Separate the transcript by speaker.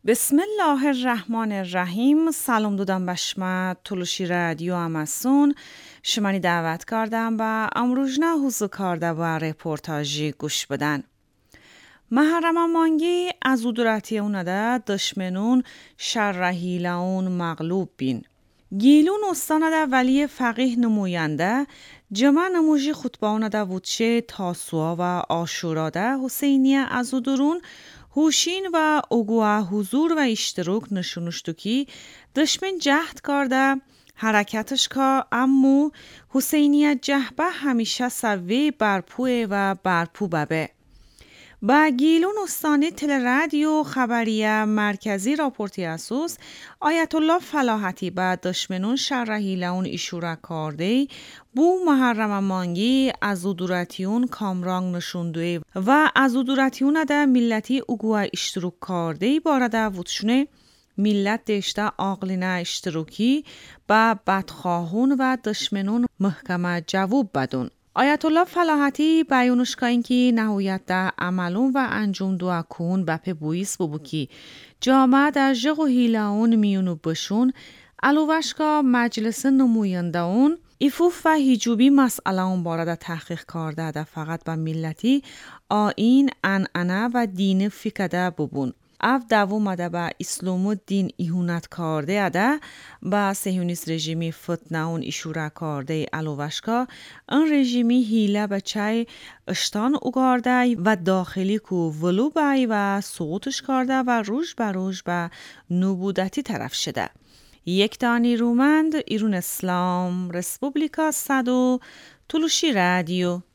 Speaker 1: بسم الله الرحمن الرحیم. سلام دادم بشما تلوشی رادیو اماسون شمانی دعوت کردم و امروزنا حوزو کرده و رپورتاجی گوش بدن. محرم مانگی از ادراتی اونه دشمنون شرحیلون مغلوب بین. گیلون استانه ولی فقیه نموینده جمع نموجی خطبانه ده وچه تاسوعا و آشورا ده حسینیه از درون هوشین و اگوه حضور و اشتراک نشونشتو کی دشمن جهد کرده حرکتش که امو حسینیه جهبه همیشه سوی برپوه و برپو ببه. با گیلون استانی تل رادیو خبریه مرکزی راپورتی اسوس آیت الله فلاحتی با دشمنون شرحیلون ایشوره کرده بو محرم مانگی از ادوراتیون کامرانگ نشونده و از ادوراتیون ده ملتی اگوه اشتروک کرده بارده وودشونه ملت دشته آقلینه اشتروکی با بدخواهون و دشمنون محکمه جواب بدون. آیت الله فلاحتی بیانش کردن که نهایت در عملون و انجام دو کون بپی بویس ببو که جامعه در جغ و هیلاون میونو بشون الوشکا مجلس نموینده اون ایفوف و هیجوبی مسئله اون بارده تحقیق کرده ده فقط با ملتی آیین انعنه و دین فکده ببون. اف دوامده با اسلام و دین ایهونت کرده اده با صهیونیست رژیمی فتنه اون ایشوره کرده الوشکا ان رژیمی هیله بچه اشتان اگارده و داخلی کو ولو بای و سقوطش کرده و روش به نبودتی طرف شده. یک تانی رومند ایرون اسلام رسپوبلیکا صدو تلوشی رادیو